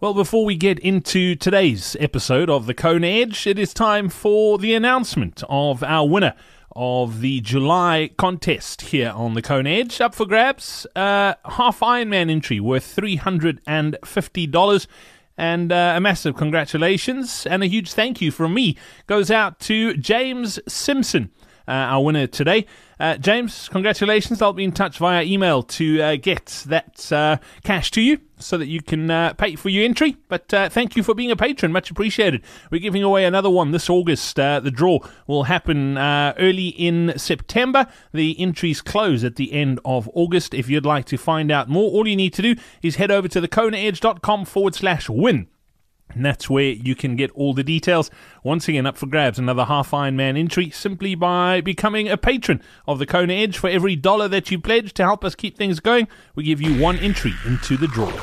Well, before we get into today's episode of the Kona Edge, it is time for the announcement of our winner of the July contest here on the Kona Edge. Up for grabs, half Ironman entry worth $350. And a massive congratulations and a huge thank you from me goes out to James Simpson, our winner today. James, congratulations. I'll be in touch via email to get that cash to you so that you can pay for your entry. But thank you for being a patron. Much appreciated. We're giving away another one this August. The draw will happen early in September. The entries close at the end of August. If you'd like to find out more, all you need to do is head over to thekonaedge.com/win. And that's where you can get all the details. Once again, up for grabs, another half Ironman entry simply by becoming a patron of the Kona Edge. For every $1 that you pledge to help us keep things going, we give you one entry into the draw.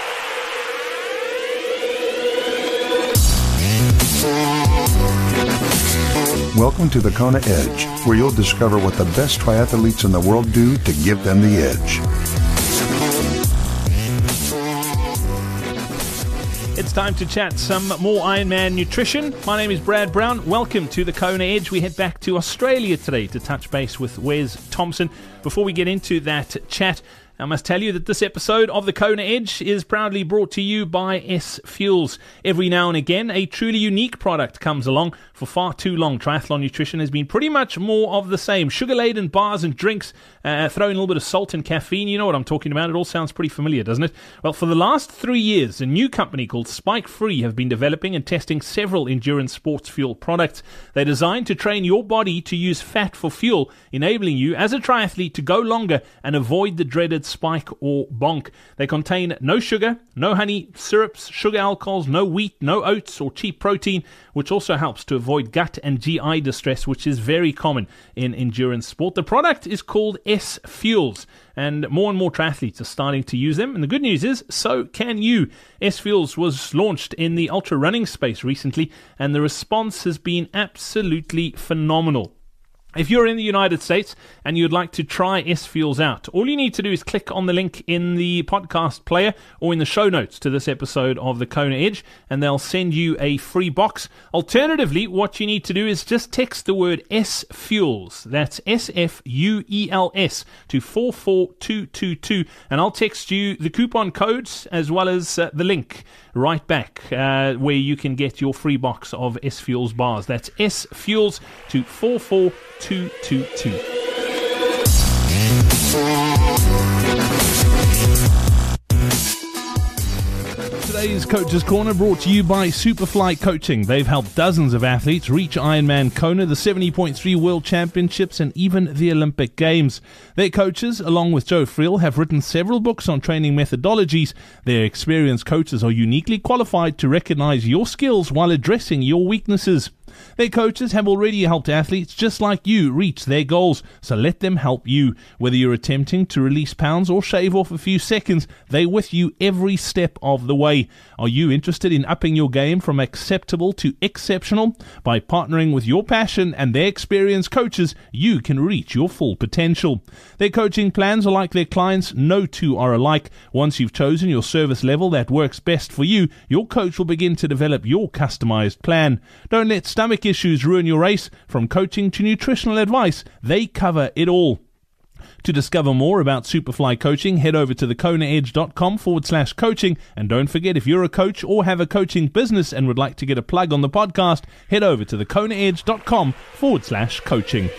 Welcome to the Kona Edge, where you'll discover what the best triathletes in the world do to give them the edge. It's time to chat some more Ironman nutrition. My name is Brad Brown. Welcome to the Kona Edge. We head back to Australia today to touch base with Wes Thompson. Before we get into that chat, I must tell you that this episode of the Kona Edge is proudly brought to you by S Fuels. Every now and again, a truly unique product comes along. For far too long, triathlon nutrition has been pretty much more of the same. Sugar-laden bars and drinks, throw in a little bit of salt and caffeine. You know what I'm talking about. It all sounds pretty familiar, doesn't it? Well, for the last 3 years, a new company called Spike Free have been developing and testing several endurance sports fuel products. They're designed to train your body to use fat for fuel, enabling you as a triathlete to go longer and avoid the dreaded spike or bonk. They contain no sugar, no honey, syrups, sugar alcohols, no wheat, no oats or cheap protein, which also helps to avoid gut and GI distress, which is very common in endurance sport. The product is called S Fuels, and more triathletes are starting to use them. And the good news is, so can you. S Fuels was launched in the ultra running space recently, and the response has been absolutely phenomenal. If you're in the United States and you'd like to try S Fuels out, all you need to do is click on the link in the podcast player or in the show notes to this episode of the Kona Edge, and they'll send you a free box. Alternatively, what you need to do is just text the word S Fuels, that's SFUELS, to 44222, and I'll text you the coupon codes as well as the link right back where you can get your free box of S Fuels bars. That's S Fuels to 44222. Today's Coach's Corner brought to you by Superfly Coaching. They've helped dozens of athletes reach Ironman Kona, the 70.3 World Championships, and even the Olympic Games. Their coaches, along with Joe Friel, have written several books on training methodologies. Their experienced coaches are uniquely qualified to recognize your skills while addressing your weaknesses. Their coaches have already helped athletes just like you reach their goals, so let them help you. Whether you're attempting to release pounds or shave off a few seconds, they're with you every step of the way. Are you interested in upping your game from acceptable to exceptional? By partnering with your passion and their experienced coaches, you can reach your full potential. Their coaching plans are like their clients. No two are alike. Once you've chosen your service level that works best for you, your coach will begin to develop your customized plan. Don't let stomach issues ruin your race. From coaching to nutritional advice, they cover it all. To discover more about Superfly Coaching, head over to thekonaedge.com/coaching. And don't forget, if you're a coach or have a coaching business and would like to get a plug on the podcast, head over to thekonaedge.com/coaching.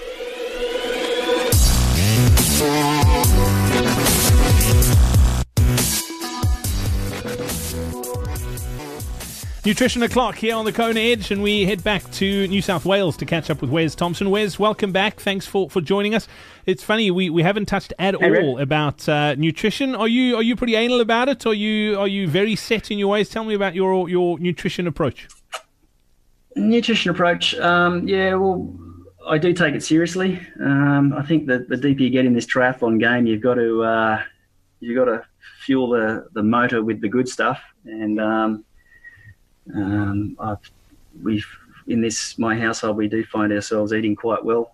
Nutrition O'Clock here on the Kona Edge, and we head back to New South Wales to catch up with Wes Thompson. Wes, welcome back. Thanks for joining us. It's funny, we haven't touched at all about nutrition. Are you pretty anal about it? Are you very set in your ways? Tell me about your nutrition approach. Nutrition approach, yeah. Well, I do take it seriously. I think that the deeper you get in this triathlon game, you've got to fuel the motor with the good stuff, and we've in my household, we do find ourselves eating quite well.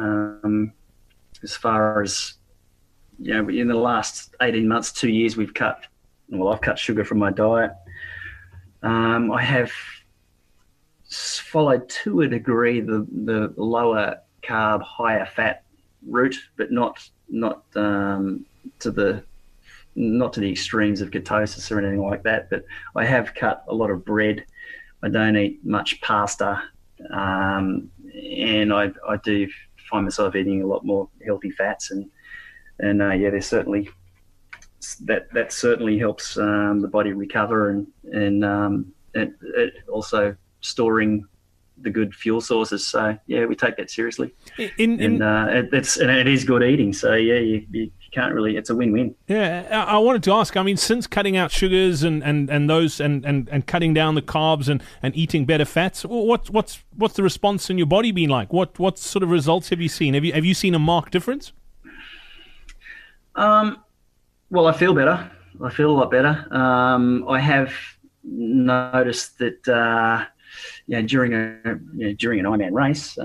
As far as, in the last 18 months, 2 years, I've cut sugar from my diet. I have followed to a degree the lower carb, higher fat route, but not to the extremes of ketosis or anything like that. But I have cut a lot of bread. I don't eat much pasta, and I do find myself eating a lot more healthy fats, and yeah, there's certainly that certainly helps the body recover, and it also storing the good fuel sources. So yeah, we take that seriously, and it is good eating. So yeah, you can't really. It's a win-win. Yeah, I wanted to ask. I mean, since cutting out sugars and those and cutting down the carbs and eating better fats, what's the response in your body been like? What sort of results have you seen? Have you seen a marked difference? Well, I feel better. I feel a lot better. I have noticed that during an Ironman race,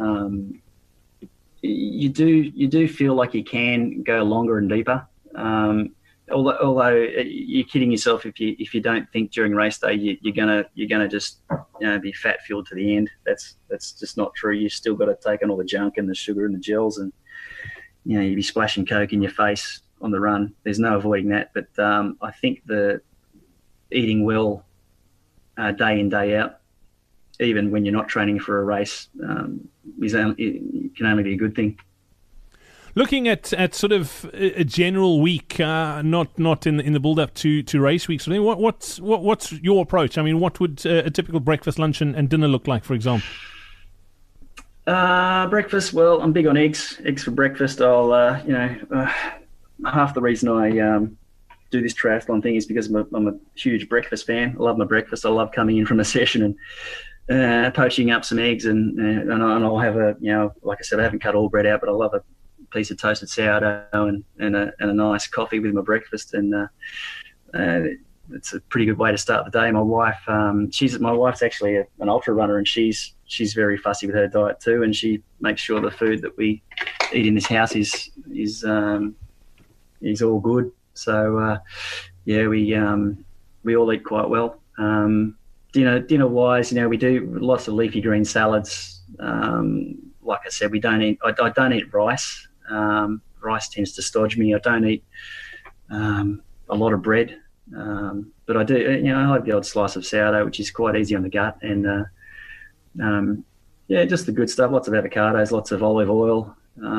you do feel like you can go longer and deeper. Although you're kidding yourself if you don't think during race day you're gonna just be fat fueled to the end. That's just not true. You still got to take on all the junk and the sugar and the gels, and you'd be splashing Coke in your face on the run. There's no avoiding that. But I think the eating well day in, day out, even when you're not training for a race, it can only be a good thing. Looking at sort of a general week, not in the build up to race week, sort of, what's your approach? I mean, what would a typical breakfast, lunch, and dinner look like, for example? Breakfast. Well, I'm big on eggs. Eggs for breakfast. I'll half the reason I do this triathlon thing is because I'm a huge breakfast fan. I love my breakfast. I love coming in from a session and poaching up some eggs, and I'll have like I said, I haven't cut all bread out, but I love a piece of toasted sourdough and a nice coffee with my breakfast, and it's a pretty good way to start the day. My wife's actually an ultra runner, and she's very fussy with her diet too, and she makes sure the food that we eat in this house is all good. So we all eat quite well. Dinner wise, we do lots of leafy green salads. Like I said, I don't eat rice. Rice tends to stodge me. I don't eat a lot of bread, but I do. I have the odd slice of sourdough, which is quite easy on the gut, and just the good stuff. Lots of avocados, lots of olive oil.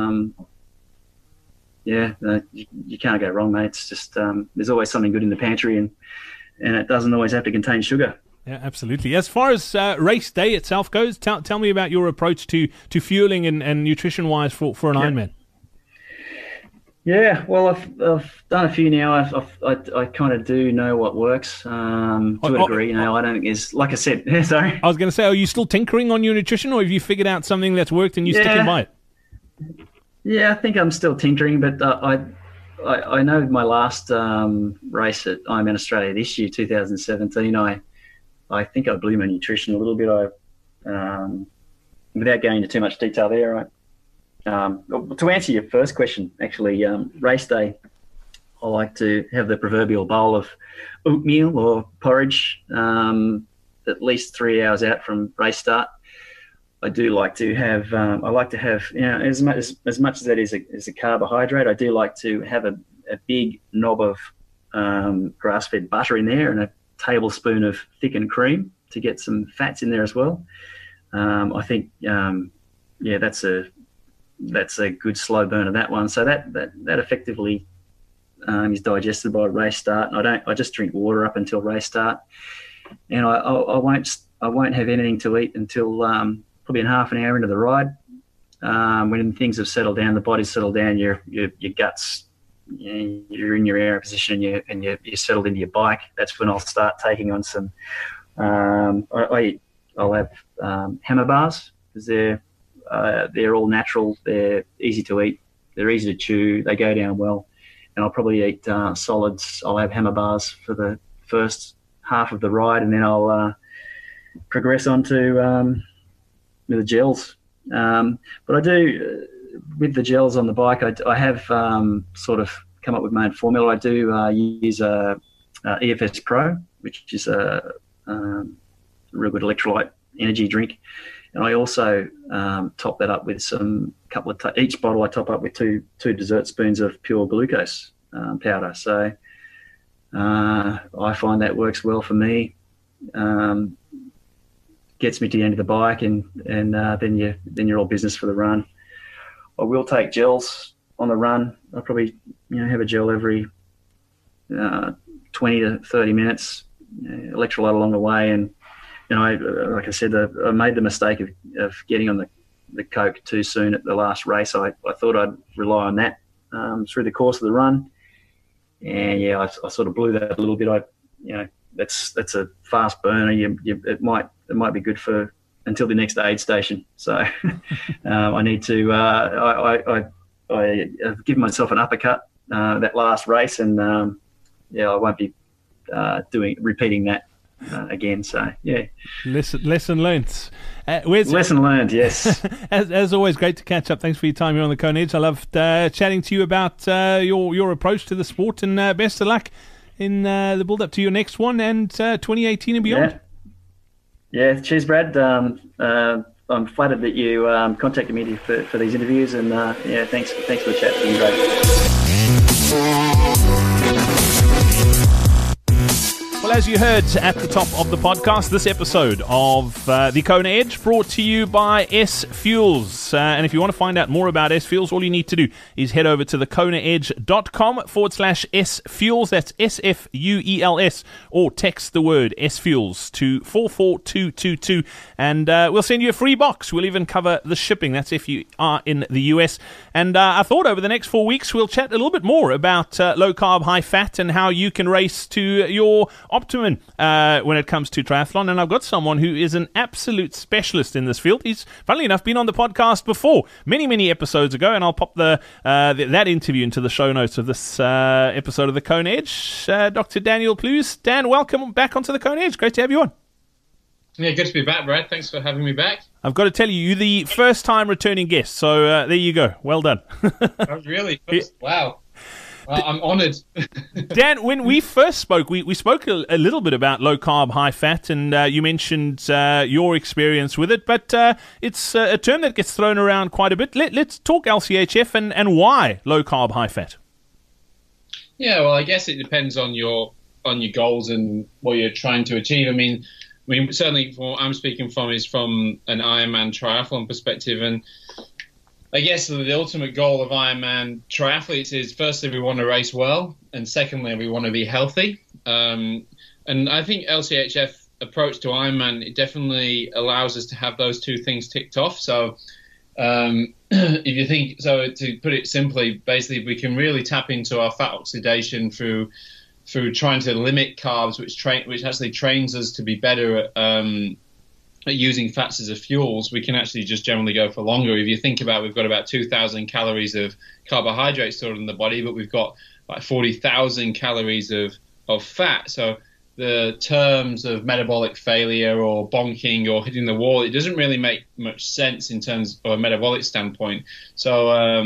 You can't go wrong, mate. It's just there's always something good in the pantry, and it doesn't always have to contain sugar. Yeah, absolutely. As far as race day itself goes, tell me about your approach to fueling and nutrition-wise for an Ironman. Yeah, well, I've done a few now. I kind of do know what works to a degree. I don't think there's, like I said, sorry. I was going to say, are you still tinkering on your nutrition, or have you figured out something that's worked and you're sticking by it? Yeah, I think I'm still tinkering, but I know my last race at Ironman Australia this year, 2017, I think I blew my nutrition a little bit. Without going into too much detail there, right? To answer your first question, actually, race day, I like to have the proverbial bowl of oatmeal or porridge at least 3 hours out from race start. I do like to have, as much as that is a carbohydrate, I do like to have a big knob of grass-fed butter in there and a tablespoon of thickened cream to get some fats in there as well. I think, that's a good slow burn of that one. So that effectively is digested by race start. I just drink water up until race start, and I won't have anything to eat until probably in half an hour into the ride. When things have settled down, the body's settled down, your guts, you're in your air position, and you're settled into your bike. That's when I'll start taking on some. I'll have hammer bars because they're all natural. They're easy to eat. They're easy to chew. They go down well. And I'll probably eat solids. I'll have hammer bars for the first half of the ride, and then I'll progress on to the gels. But I do, with the gels on the bike, I have sort of come up with my own formula. I do use EFS Pro, which is a real good electrolyte energy drink. And I also top that up with each bottle I top up with two dessert spoons of pure glucose powder. So I find that works well for me. Gets me to the end of the bike, and then you're all business for the run. I will take gels on the run. I'll probably have a gel every 20 to 30 minutes, electrolyte along the way. And like I said, I made the mistake of getting on the Coke too soon at the last race. I thought I'd rely on that through the course of the run, and I sort of blew that a little bit. That's a fast burner. It might be good for until the next aid station. So I need to. I've given myself an uppercut that last race, and I won't be repeating that again. So yeah, lesson learned. Lesson learned. Yes. as always, great to catch up. Thanks for your time here on the Kona Edge. I loved chatting to you about your approach to the sport, and best of luck in the build up to your next one and 2018 and beyond. Yeah. Cheers, Brad. I'm flattered that you contacted me for these interviews, and thanks for the chat. It's been great. Well, as you heard at the top of the podcast, this episode of the Kona Edge brought to you by S Fuels. And if you want to find out more about S Fuels, all you need to do is head over to thekonaedge.com/S Fuels. That's SFUELS, or text the word S Fuels to 44222, and we'll send you a free box. We'll even cover the shipping. That's if you are in the US. And I thought over the next 4 weeks we'll chat a little bit more about low carb, high fat, and how you can race to your optimum when it comes to triathlon. And I've got someone who is an absolute specialist in this field. He's, funnily enough, been on the podcast before, many episodes ago, and I'll pop that interview into the show notes of this episode of the Kona Edge. Dr. Daniel Plews. Dan, welcome back onto the Kona Edge. Great to have you on. Yeah, good to be back, Brad. Thanks for having me back. I've got to tell you, you're the first time returning guest, so there you go. Well done. Oh, really? Wow. Well, I'm honoured. Dan, when we first spoke, we spoke a little bit about low carb, high fat, and you mentioned your experience with it, but it's a term that gets thrown around quite a bit. Let's talk LCHF and why low carb, high fat. Yeah, well, I guess it depends on your goals and what you're trying to achieve. I mean, certainly from what I'm speaking from is from an Ironman triathlon perspective, and I guess the ultimate goal of Ironman triathletes is, firstly, we want to race well, and secondly, we want to be healthy. And I think LCHF approach to Ironman, it definitely allows us to have those two things ticked off. So if you think, so to put it simply, basically, we can really tap into our fat oxidation through trying to limit carbs, which actually trains us to be better at using fats as a fuels. We can actually just generally go for longer. If you think about, we've got about 2,000 calories of carbohydrates stored in the body, but we've got like 40,000 calories of fat. So the terms of metabolic failure or bonking or hitting the wall, it doesn't really make much sense in terms of a metabolic standpoint. So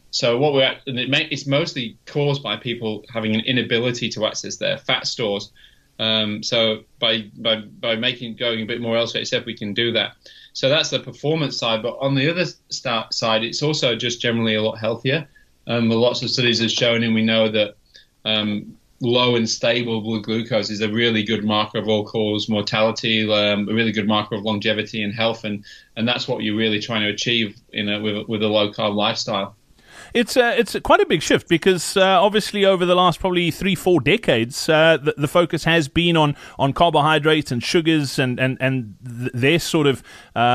it's mostly caused by people having an inability to access their fat stores. So by going a bit more LCHF, we can do that. So that's the performance side. But on the other side, it's also just generally a lot healthier. Lots of studies have shown, and we know that low and stable blood glucose is a really good marker of all-cause mortality, a really good marker of longevity and health, and that's what you're really trying to achieve with a low-carb lifestyle. It's quite a big shift because obviously over the last probably 3-4 decades, the focus has been on carbohydrates and sugars and their sort of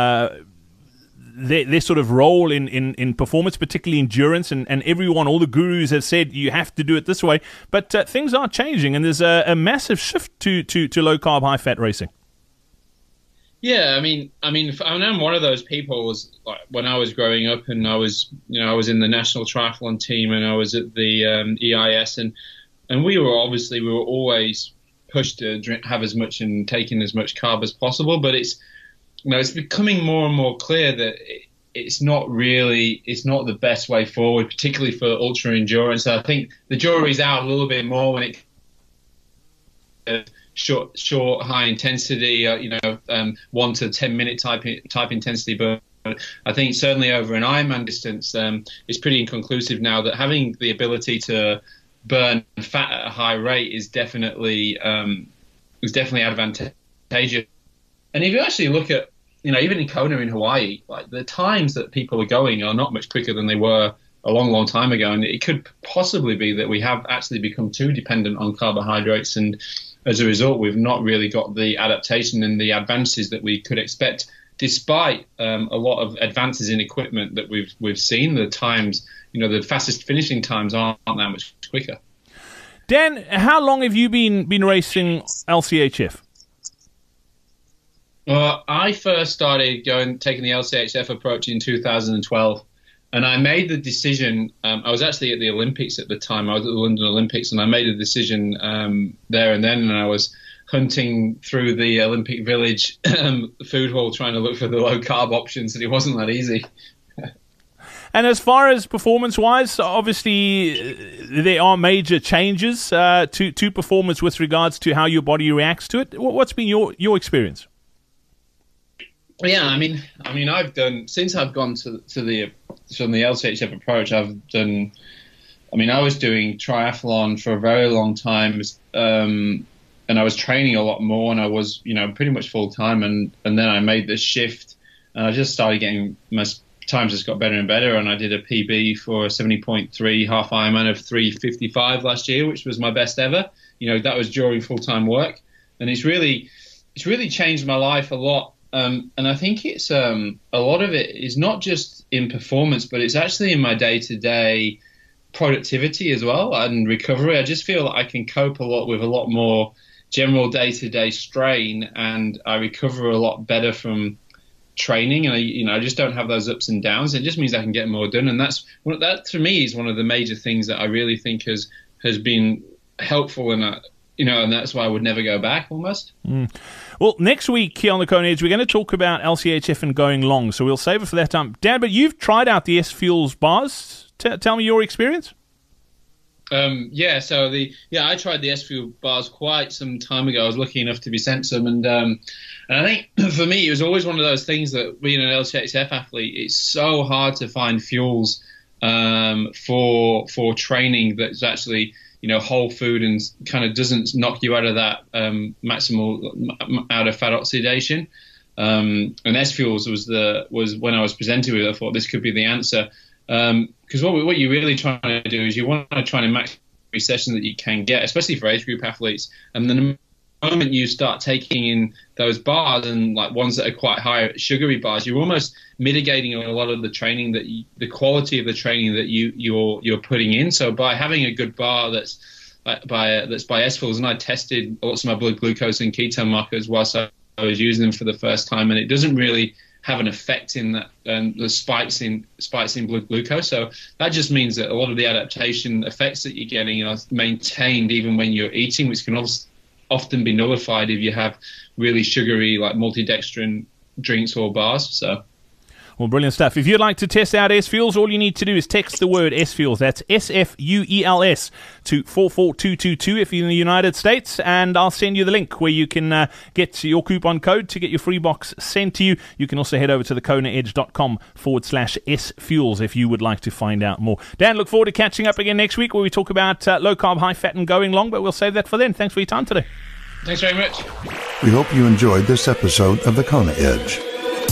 their sort of role in performance, particularly endurance, and everyone, all the gurus have said you have to do it this way. But things are changing, and there's a massive shift to low carb, high fat racing. Yeah, I mean, I'm one of those people. Was like when I was growing up, and I was in the national triathlon team, and I was at the EIS, and we were always pushed to have as much and take in as much carb as possible. But it's becoming more and more clear that it's not the best way forward, particularly for ultra endurance. So I think the jury's out a little bit more when it short, high intensity, 1 to 10 minute type intensity. But I think certainly over an Ironman distance, it's pretty inconclusive now that having the ability to burn fat at a high rate is definitely advantageous. And if you actually look at, even in Kona in Hawaii, like the times that people are going are not much quicker than they were a long, long time ago. And it could possibly be that we have actually become too dependent on carbohydrates. And as a result, we've not really got the adaptation and the advances that we could expect, despite a lot of advances in equipment that we've seen. The times, the fastest finishing times aren't that much quicker. Dan, how long have you been racing LCHF? Well, I first started taking the LCHF approach in 2012, and I made the decision. I was actually at the Olympics at the time. I was at the London Olympics, and I made a decision there and then. And I was hunting through the Olympic Village food hall trying to look for the low carb options, and it wasn't that easy. And as far as performance-wise, obviously there are major changes to performance with regards to how your body reacts to it. What's been your experience? Yeah, I mean, I've done, since I've gone from the LCHF approach, I was doing triathlon for a very long time, and I was training a lot more, and I was, pretty much full time, and then I made this shift, and I just started getting, my times just got better and better, and I did a PB for a 70.3 half Ironman of 3:55 last year, which was my best ever. That was during full time work, and it's really changed my life a lot. And I think it's a lot of it is not just in performance, but it's actually in my day-to-day productivity as well and recovery. I just feel that I can cope with a lot more general day-to-day strain, and I recover a lot better from training. And I just don't have those ups and downs. It just means I can get more done, and that for me is one of the major things that I really think has been helpful, and that's why I would never go back almost. Well, next week here on the Kona Edge, we're going to talk about LCHF and going long, so we'll save it for that time. Dan, but you've tried out the S-Fuels bars. Tell me your experience. I tried the S-Fuel bars quite some time ago. I was lucky enough to be sent some, and I think for me it was always one of those things that being an LCHF athlete, it's so hard to find fuels for training that's actually whole food and kind of doesn't knock you out of that maximal out of fat oxidation. And S-Fuels was when I was presented with it, I thought this could be the answer. Because what you're really trying to do is you want to try and max every session that you can get, especially for age group athletes. And then the moment you start taking in those bars and like ones that are quite high sugary bars, you're almost mitigating a lot of the training the quality of the training that you're putting in. So by having a good bar that's by S-Fuels, and I tested lots of my blood glucose and ketone markers whilst I was using them for the first time, and it doesn't really have an effect in that the spikes in blood glucose. So that just means that a lot of the adaptation effects that you're getting are maintained even when you're eating, which can often be nullified if you have really sugary like multidextrin drinks or bars. So. Well, brilliant stuff. If you'd like to test out S-Fuels, all you need to do is text the word S-Fuels. That's S-F-U-E-L-S to 44222 if you're in the United States, and I'll send you the link where you can get your coupon code to get your free box sent to you. You can also head over to thekonaedge.com/S-Fuels if you would like to find out more. Dan, look forward to catching up again next week where we talk about low carb, high fat and going long, but we'll save that for then. Thanks for your time today. Thanks very much. We hope you enjoyed this episode of The Kona Edge.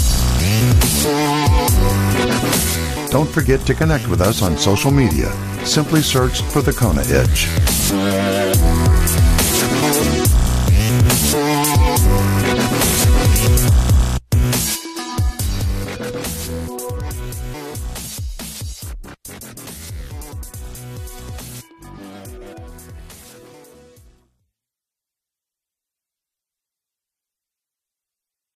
Don't forget to connect with us on social media. Simply search for The Kona Edge.